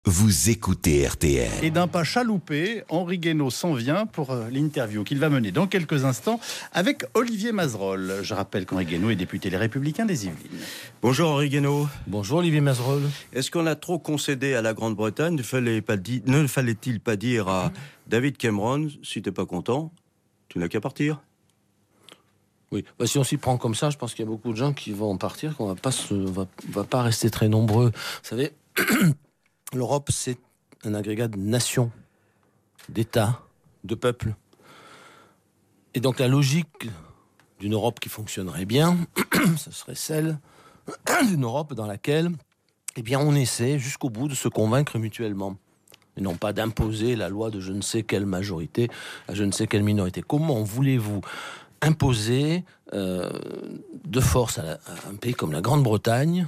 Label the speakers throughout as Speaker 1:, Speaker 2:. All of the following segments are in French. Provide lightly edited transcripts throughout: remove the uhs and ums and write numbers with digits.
Speaker 1: Vous écoutez RTL.
Speaker 2: Et d'un pas chaloupé, Henri Guénaud s'en vient pour l'interview qu'il va mener dans quelques instants avec Olivier Mazerolle. Je rappelle qu'Henri Guénaud est député Les Républicains des Yvelines.
Speaker 3: Bonjour Henri Guénaud.
Speaker 4: Bonjour Olivier Mazerolle.
Speaker 3: Est-ce qu'on a trop concédé à la Grande-Bretagne ? Ne fallait-il pas dire à David Cameron, si t'es pas content, tu n'as qu'à partir ?
Speaker 4: Oui, si on s'y prend comme ça, je pense qu'il y a beaucoup de gens qui vont partir, qu'on va pas rester très nombreux. Vous savez, l'Europe, c'est un agrégat de nations, d'États, de peuples. Et donc la logique d'une Europe qui fonctionnerait bien, ce serait celle d'une Europe dans laquelle, on essaie jusqu'au bout de se convaincre mutuellement. Et non pas d'imposer la loi de je ne sais quelle majorité à je ne sais quelle minorité. Comment voulez-vous imposer de force à un pays comme la Grande-Bretagne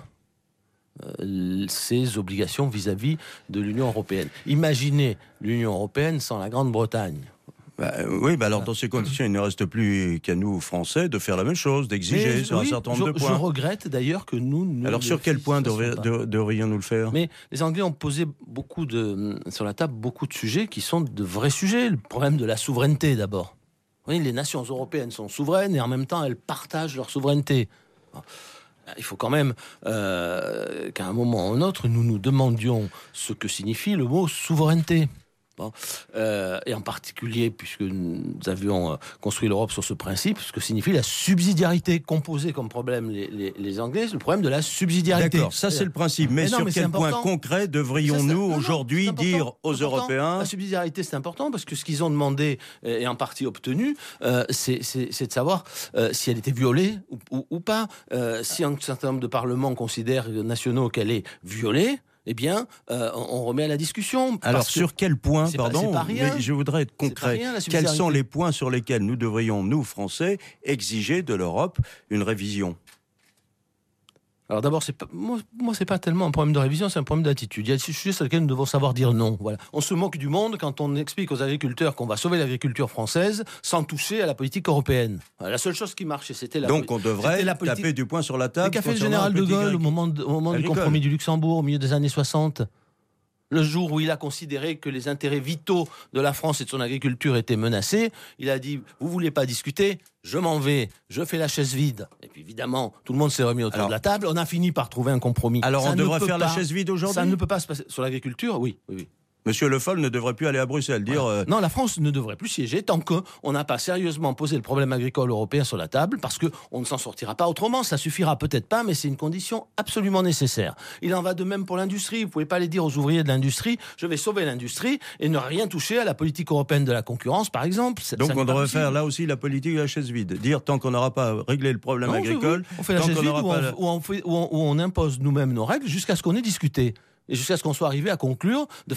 Speaker 4: ses obligations vis-à-vis de l'Union européenne. Imaginez l'Union européenne sans la Grande-Bretagne.
Speaker 3: Alors dans ces conditions, il ne reste plus qu'à nous, Français, de faire la même chose, d'exiger sur un certain nombre de points.
Speaker 4: Je regrette d'ailleurs que nous...
Speaker 3: Alors sur quel point devrions-nous le faire ?
Speaker 4: Mais les Anglais ont posé sur la table beaucoup de sujets qui sont de vrais sujets. Le problème de la souveraineté d'abord. Oui, les nations européennes sont souveraines et en même temps elles partagent leur souveraineté. Il faut quand même qu'à un moment ou un autre, nous nous demandions ce que signifie le mot souveraineté. Et en particulier, puisque nous avions construit l'Europe sur ce principe, ce que signifie la subsidiarité, composée comme problème les Anglais, c'est le problème de la subsidiarité.
Speaker 3: D'accord, ça c'est le principe. Mais sur quel point concret devrions-nous aujourd'hui dire aux Européens ?
Speaker 4: La subsidiarité, c'est important parce que ce qu'ils ont demandé et en partie obtenu, c'est de savoir si elle était violée ou pas. Si un certain nombre de parlements considèrent nationaux qu'elle est violée, on remet à la discussion.
Speaker 3: Alors, sur quel point,
Speaker 4: c'est pas rien.
Speaker 3: Mais je voudrais être concret. Quels sont les points sur lesquels nous devrions, nous, Français, exiger de l'Europe une révision ?
Speaker 4: Alors d'abord, moi, c'est pas tellement un problème de révision, c'est un problème d'attitude. Il y a des sujets sur lesquels nous devons savoir dire non. Voilà. On se moque du monde quand on explique aux agriculteurs qu'on va sauver l'agriculture française sans toucher à la politique européenne. Voilà, la seule chose qui marchait, c'était la politique.
Speaker 3: Donc on devrait taper du poing sur la table.
Speaker 4: Le qu'a fait le général de Gaulle au moment du compromis du Luxembourg, au milieu des années 60. Le jour où il a considéré que les intérêts vitaux de la France et de son agriculture étaient menacés, il a dit « Vous voulez pas discuter ? Je m'en vais, je fais la chaise vide. » Et puis évidemment, tout le monde s'est remis autour de la table. On a fini par trouver un compromis.
Speaker 3: Alors on devrait faire la chaise vide aujourd'hui ?
Speaker 4: Ça ne peut pas se passer sur l'agriculture, oui.
Speaker 3: Monsieur Le Foll ne devrait plus aller à Bruxelles dire...
Speaker 4: Non, la France ne devrait plus siéger tant qu'on n'a pas sérieusement posé le problème agricole européen sur la table, parce qu'on ne s'en sortira pas autrement. Ça suffira peut-être pas, mais c'est une condition absolument nécessaire. Il en va de même pour l'industrie. Vous ne pouvez pas aller dire aux ouvriers de l'industrie « je vais sauver l'industrie » et ne rien toucher à la politique européenne de la concurrence, par exemple.
Speaker 3: Donc on devrait faire là aussi la politique de la chaise vide. Dire tant qu'on n'aura pas réglé le problème agricole...
Speaker 4: On fait la chaise vide où on impose nous-mêmes nos règles jusqu'à ce qu'on ait discuté. Et jusqu'à ce qu'on soit arrivé à conclure de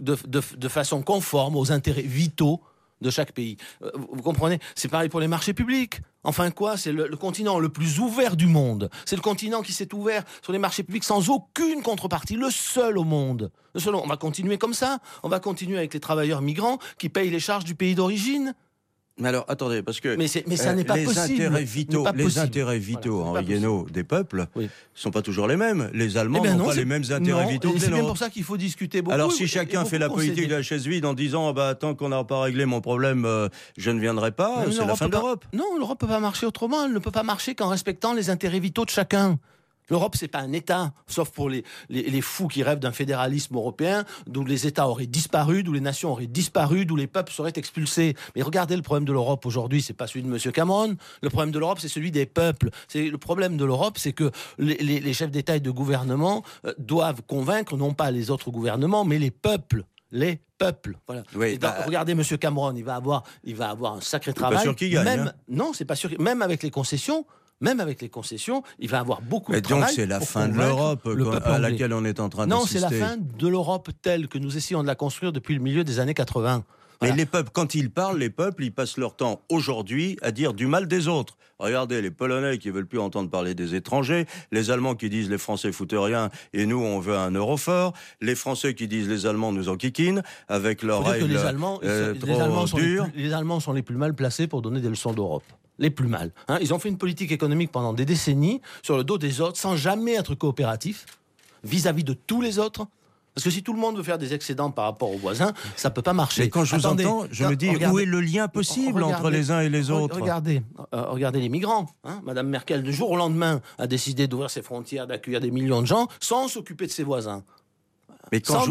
Speaker 4: façon conforme aux intérêts vitaux de chaque pays. Vous comprenez ? C'est pareil pour les marchés publics. Enfin quoi ? C'est le continent le plus ouvert du monde. C'est le continent qui s'est ouvert sur les marchés publics sans aucune contrepartie. Le seul au monde. On va continuer comme ça. On va continuer avec les travailleurs migrants qui payent les charges du pays d'origine.
Speaker 3: Mais alors, attendez, parce que
Speaker 4: mais ça n'est pas possible.
Speaker 3: Les intérêts vitaux, Henri Guénaud, des peuples, sont pas toujours les mêmes. Les Allemands n'ont pas les mêmes intérêts vitaux que les nôtres.
Speaker 4: C'est bien pour ça qu'il faut discuter beaucoup.
Speaker 3: Alors, si chacun fait la politique de la chaise vide en disant tant qu'on n'a pas réglé mon problème, je ne viendrai pas, c'est la fin de l'Europe.
Speaker 4: Non, l'Europe peut pas marcher autrement. Elle ne peut pas marcher qu'en respectant les intérêts vitaux de chacun. L'Europe, c'est pas un État, sauf pour les fous qui rêvent d'un fédéralisme européen, d'où les États auraient disparu, d'où les nations auraient disparu, d'où les peuples seraient expulsés. Mais regardez, le problème de l'Europe aujourd'hui, c'est pas celui de M. Cameron. Le problème de l'Europe, c'est celui des peuples. Le problème de l'Europe, c'est que les chefs d'État et de gouvernement doivent convaincre non pas les autres gouvernements, mais les peuples. Les peuples. Voilà. Regardez M. Cameron, il va avoir un sacré travail.
Speaker 3: C'est pas sûr qu'il gagne.
Speaker 4: Non, c'est pas sûr. Même avec les concessions, il va avoir beaucoup de travail.
Speaker 3: Et donc c'est la fin de l'Europe à laquelle on est en train d'assister.
Speaker 4: Non, c'est la fin de l'Europe telle que nous essayons de la construire depuis le milieu des années 80.
Speaker 3: Voilà. Mais les peuples, quand ils parlent, ils passent leur temps aujourd'hui à dire du mal des autres. Regardez, les Polonais qui veulent plus entendre parler des étrangers, les Allemands qui disent les Français foutent rien et nous on veut un euro fort, les Français qui disent les Allemands nous enquiquinent avec leurs règles
Speaker 4: les Allemands
Speaker 3: dures.
Speaker 4: Les Allemands sont les plus mal placés pour donner des leçons d'Europe. Les plus mal. Ils ont fait une politique économique pendant des décennies sur le dos des autres sans jamais être coopératifs vis-à-vis de tous les autres. Parce que si tout le monde veut faire des excédents par rapport aux voisins, ça peut pas marcher.
Speaker 3: Mais quand je vous entends, je me dis, où est le lien possible entre les uns et les autres?
Speaker 4: Regardez les migrants. Madame Merkel, du jour au lendemain, a décidé d'ouvrir ses frontières, d'accueillir des millions de gens, sans s'occuper de ses voisins.
Speaker 3: Mais quand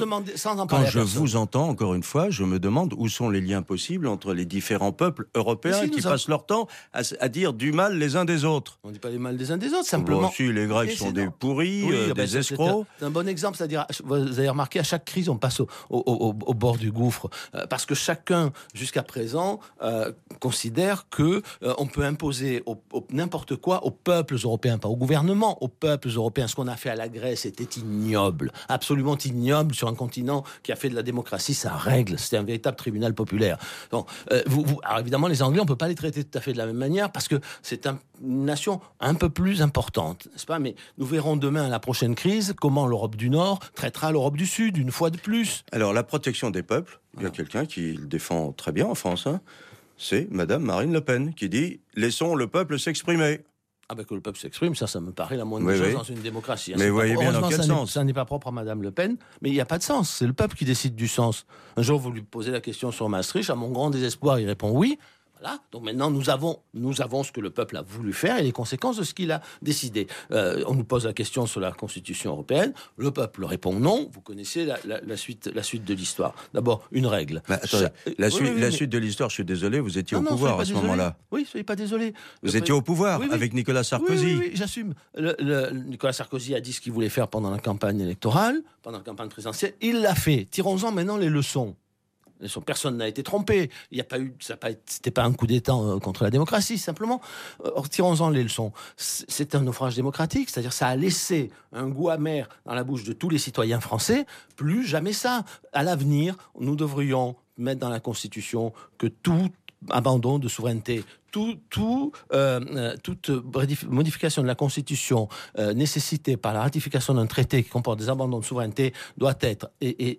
Speaker 3: je
Speaker 4: vous
Speaker 3: vous entends, encore une fois, je me demande où sont les liens possibles entre les différents peuples européens qui passent leur temps à dire du mal les uns des autres.
Speaker 4: On ne dit pas les mal des uns des autres, simplement.
Speaker 3: Bon, si, les Grecs sont des pourris, des escrocs.
Speaker 4: C'est un bon exemple, c'est-à-dire, vous avez remarqué, à chaque crise, on passe au bord du gouffre. Parce que chacun, jusqu'à présent, considère que on peut imposer n'importe quoi aux peuples européens, pas au gouvernement, aux peuples européens. Ce qu'on a fait à la Grèce était ignoble, absolument ignoble. Sur un continent qui a fait de la démocratie sa règle. C'était un véritable tribunal populaire. Donc, alors évidemment, les Anglais, on ne peut pas les traiter tout à fait de la même manière parce que c'est une nation un peu plus importante, n'est-ce pas? Mais nous verrons demain, à la prochaine crise, comment l'Europe du Nord traitera l'Europe du Sud, une fois de plus.
Speaker 3: Alors, la protection des peuples, il y a quelqu'un qui le défend très bien en France, c'est Madame Marine Le Pen, qui dit « Laissons le peuple s'exprimer ».
Speaker 4: Ah ben que le peuple s'exprime, ça me paraît la moindre chose dans une démocratie.
Speaker 3: Mais vous voyez bien dans quel sens.
Speaker 4: Ça n'est pas propre à Madame Le Pen, mais il n'y a pas de sens. C'est le peuple qui décide du sens. Un jour, vous lui posez la question sur Maastricht, à mon grand désespoir, il répond oui. Voilà. Donc maintenant, nous avons ce que le peuple a voulu faire et les conséquences de ce qu'il a décidé. On nous pose la question sur la Constitution européenne. Le peuple répond non. Vous connaissez la suite de l'histoire. D'abord, une règle.
Speaker 3: Attendez, la suite de l'histoire, je suis désolé, vous étiez au pouvoir à ce moment-là.
Speaker 4: Oui, soyez pas désolé.
Speaker 3: Vous étiez au pouvoir avec Nicolas Sarkozy.
Speaker 4: Oui, j'assume. Nicolas Sarkozy a dit ce qu'il voulait faire pendant la campagne électorale, pendant la campagne présidentielle. Il l'a fait. Tirons-en maintenant les leçons. Personne n'a été trompé. Il n'y a pas eu, c'était pas un coup d'État contre la démocratie, simplement. Tirons-en les leçons. C'est un naufrage démocratique, c'est-à-dire ça a laissé un goût amer dans la bouche de tous les citoyens français. Plus jamais ça. À l'avenir, nous devrions mettre dans la Constitution que tout abandon de souveraineté, toute modification de la Constitution nécessitée par la ratification d'un traité qui comporte des abandons de souveraineté doit être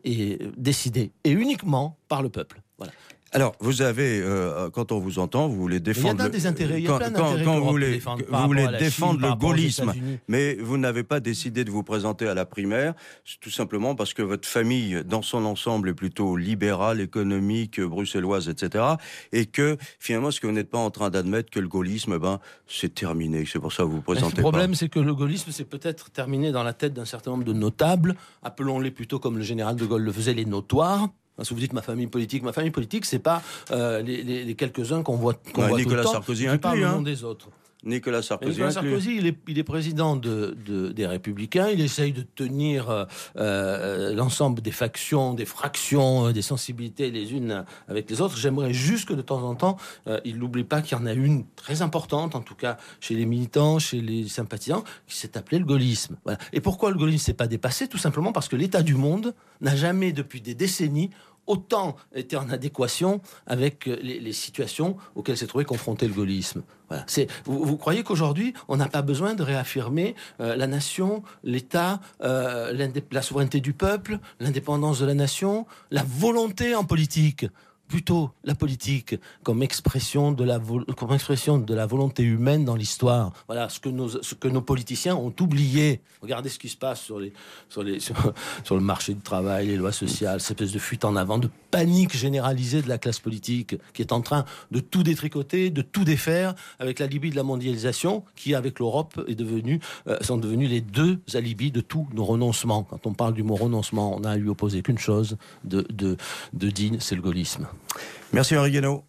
Speaker 4: décidée et uniquement par le peuple. Voilà.
Speaker 3: Alors, vous avez, quand on vous entend, vous voulez défendre...
Speaker 4: Il y a des intérêts, il y a plein d'intérêts
Speaker 3: quand vous voulez défendre le gaullisme, mais vous n'avez pas décidé de vous présenter à la primaire, tout simplement parce que votre famille, dans son ensemble, est plutôt libérale, économique, bruxelloise, etc. Et que, finalement, est-ce que vous n'êtes pas en train d'admettre que le gaullisme, c'est terminé, c'est pour ça que vous vous présentez pas?
Speaker 4: Le problème, c'est que le gaullisme, c'est peut-être terminé dans la tête d'un certain nombre de notables, appelons-les plutôt comme le général de Gaulle le faisait, les notoires. Si vous dites ma famille politique, c'est pas les quelques-uns qu'on voit tout le temps.
Speaker 3: Nicolas Sarkozy inclus,
Speaker 4: au nom des autres.
Speaker 3: Nicolas Sarkozy,
Speaker 4: il est président des Républicains. Il essaye de tenir l'ensemble des factions, des fractions, des sensibilités les unes avec les autres. J'aimerais juste que de temps en temps, il n'oublie pas qu'il y en a une très importante, en tout cas chez les militants, chez les sympathisants, qui s'est appelée le gaullisme. Voilà. Et pourquoi le gaullisme s'est pas dépassé? Tout simplement parce que l'état du monde n'a jamais, depuis des décennies, autant été en adéquation avec les situations auxquelles s'est trouvé confronté le gaullisme. Voilà. Vous croyez qu'aujourd'hui, on n'a pas besoin de réaffirmer la nation, l'État, la souveraineté du peuple, l'indépendance de la nation, la volonté en politique? Plutôt la politique comme expression de la volonté humaine dans l'histoire. Voilà ce que nos politiciens ont oublié. Regardez ce qui se passe sur le marché du travail, les lois sociales, cette espèce de fuite en avant, de panique généralisée de la classe politique qui est en train de tout détricoter, de tout défaire avec l'alibi de la mondialisation qui, avec l'Europe, sont devenus les deux alibis de tous nos renoncements. Quand on parle du mot renoncement, on n'a à lui opposer qu'une chose de digne, c'est le gaullisme.
Speaker 3: Merci Henri Guénaud.